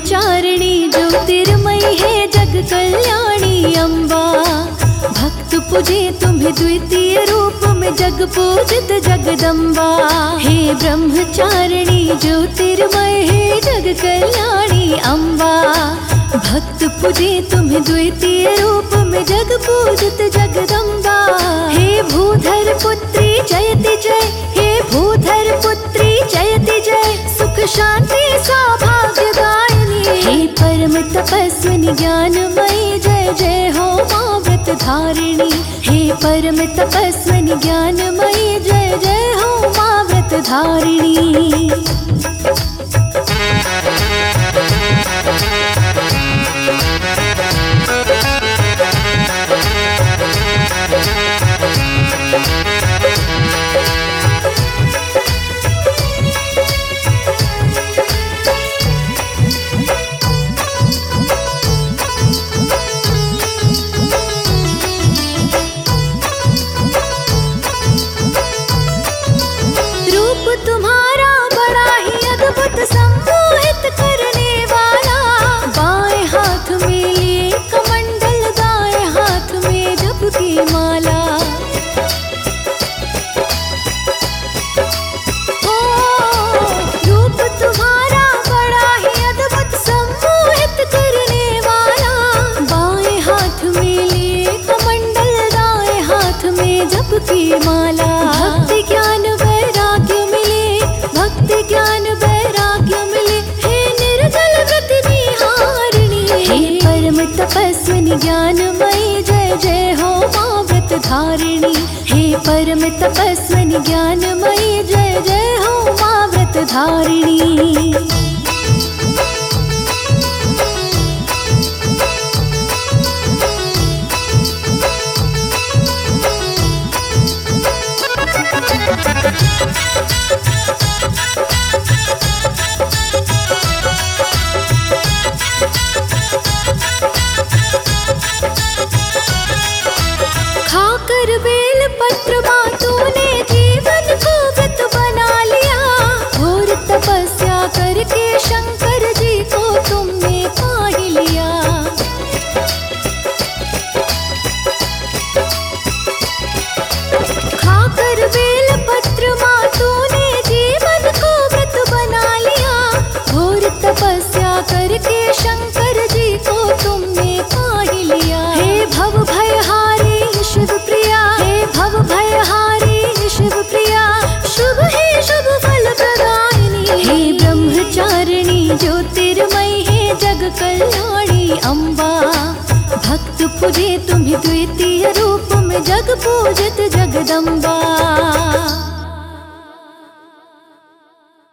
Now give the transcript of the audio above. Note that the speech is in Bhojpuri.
ब्रह्मचारिणी ज्योतिर्मयी है जग कल्याणी अम्बा। भक्त पूजे तुम्हें द्वितीय रूप में जग पूजित जगदम्बा। हे ब्रह्मचारिणी ज्योतिर्मय है जग कल्याणी अम्बा। भक्त पूजे तुम्हें द्वितीय रूप में जग पूजित जगदम्बा। हे भूधर पुत्री जयति जय, हे भूधर पुत्री जयति जय, सुख शांति सौभाग्यदायिनी। हे परम तपस्विनी ज्ञानमयी जय जय हो मां व्रत धारिणी। हे परम तपस्विनी ज्ञानमयी जय जय हो मां व्रत धारिणी। तुम्हारा बड़ा ही अद्भुत सम्मोहित करने वाला। बाएं हाथ में लिए कमंडल, दाएं हाथ में जप की माला। ओ रूप तुम्हारा बड़ा ही अद्भुत सम्मोहित करने वाला। बाएं हाथ में लिए कमंडल, दाएं हाथ में जप की माला। भक्ति ज्ञान वैराग्य मिले, भक्ति ज्ञान वैराग्य मिले, हे निर्जल व्रत निहारिणी। हे परम तपस्विनी ज्ञानमयी जय जय हो मां व्रत धारिणी। हे परम तपस्विनी ज्ञानमयी जय जय हो मां व्रत धारिणी। खाकर बेल पत्र मां तूने जीवन को व्रत बना लिया। घोर तपस्या करके शंकर जी को तुमने पा ही लिया। खाकर बेल पत्र मां तूने जीवन को व्रत बना लिया। घोर तपस्या करके शंकर जी को तुमने पा ही लिया। हे भव भयहारी शिव प्रिया, हे भव भयहारी शिव प्रिया, शुभ है शुभ फल प्रदायिनी। हे ब्रह्मचारिणी ज्योतिर्मयी है जग कल्याणी अम्बा। भक्त पूजे तुम्हें द्वितीय रूप में जग पूजित जगदम्बा।